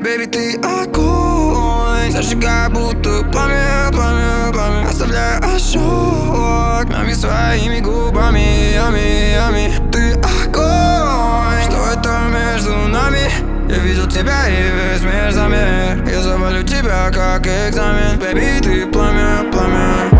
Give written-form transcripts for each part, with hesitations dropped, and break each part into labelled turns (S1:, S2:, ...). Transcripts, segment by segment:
S1: Baby, ты огонь, зажигай будто пламя, пламя, пламя, оставляя ожог нами своими губами, ями. Ты огонь, что это между нами? Я видел тебя и весь мир замер. Я завалю тебя как экзамен. Baby, ты пламя, пламя.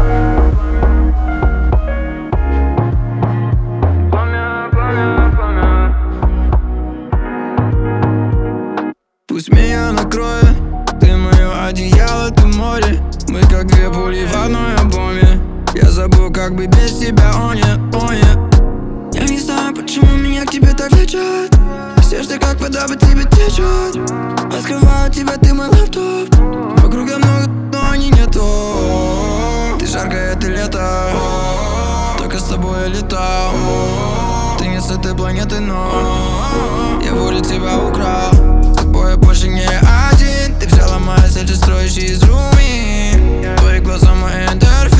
S1: Пусть меня накроет, ты мое одеяло, ты море. Мы как две пули в одной обойме. Я забыл, как бы без тебя, о нет. Я не знаю, почему меня к тебе так влечет. Сердце как вода по тебе течет. Открываю тебя, ты мой лаптоп. Вокруг я много, но они нету. Ты жаркое, ты лето. Только с тобой я летал. Ты не с этой планеты, но я волю тебя украл. Я больше не один. Ты взяла мои сети, строишь из руми. Твои глаза мой эндорфин.